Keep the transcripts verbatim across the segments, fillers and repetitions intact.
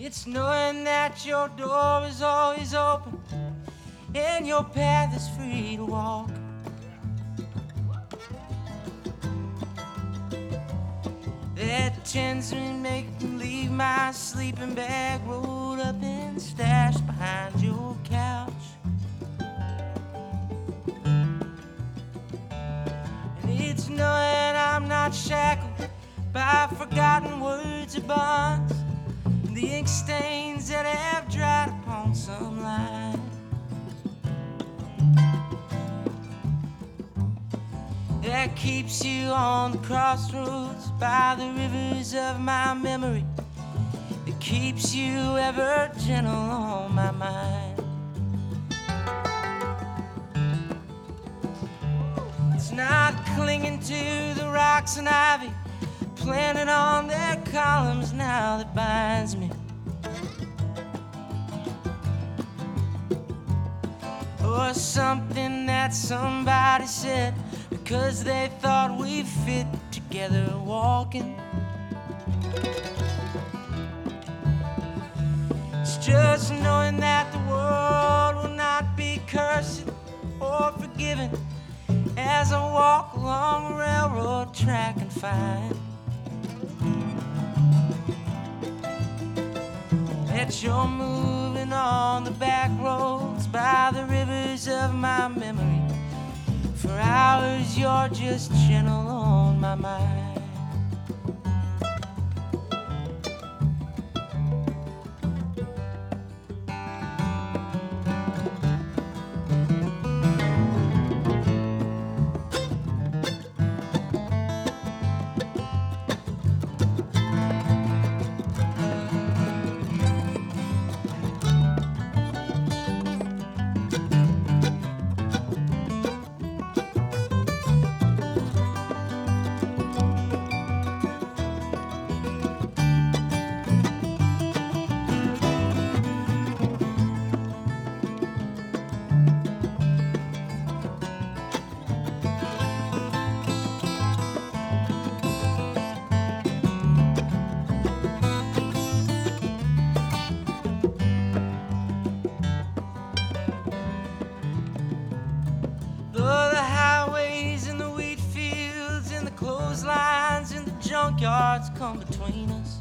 It's knowing that your door is always open and your path is free to walk. That tends to make me leave my sleeping bag rolled up and stashed behind your couch. And it's knowing I'm not shackled by forgotten words or bonds, and the ink stains that have dried upon some line. That keeps you on the crossroads by the rivers of my memory, that keeps you ever gentle on my mind. It's not clinging to the rocks and ivy planted on their columns now that binds me, or something that somebody said because they thought we fit together walking. It's just knowing that the world will not be cursed or forgiven as I walk along a railroad track and find that you're moving on the back roads by the rivers of my memory. For hours you're just gentle on my mind. Lines in the junkyards come between us,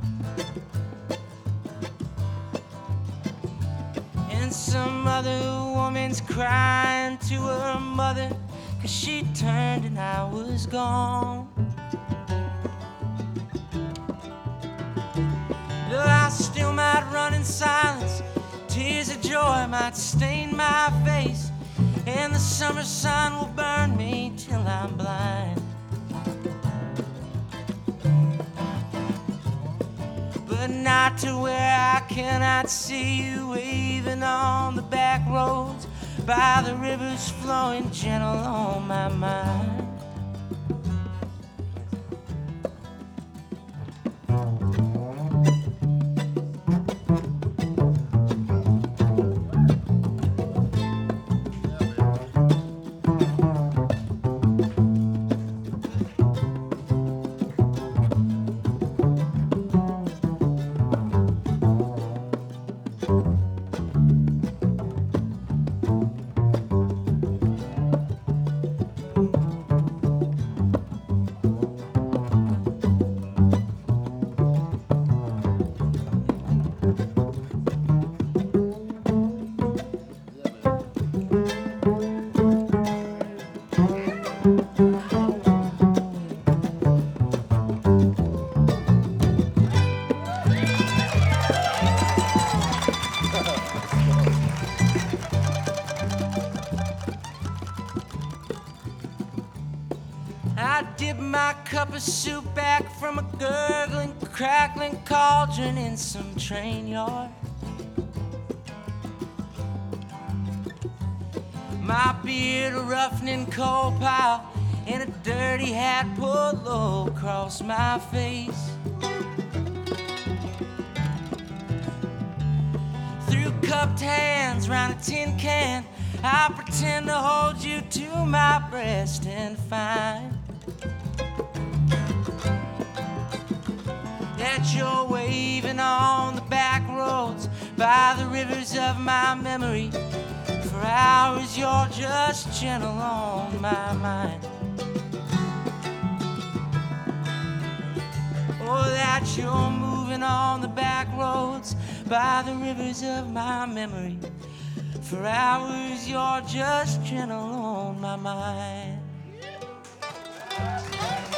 and some other woman's crying to her mother 'cause she turned and I was gone. Though I still might run in silence, tears of joy might stain my face, and the summer sun will burn me till I'm blind. But not to where I cannot see you waving on the back roads by the rivers flowing gentle on my mind. I dip my cup of soup back from a gurgling, crackling cauldron in some train yard. My beard a roughening coal pile and a dirty hat pulled low across my face. Through cupped hands round a tin can, I pretend to hold you to my breast and find that you're waving on the back roads by the rivers of my memory. For hours you're just gentle on my mind. Oh, that you're moving on the back roads by the rivers of my memory. For hours you're just gentle on my mind.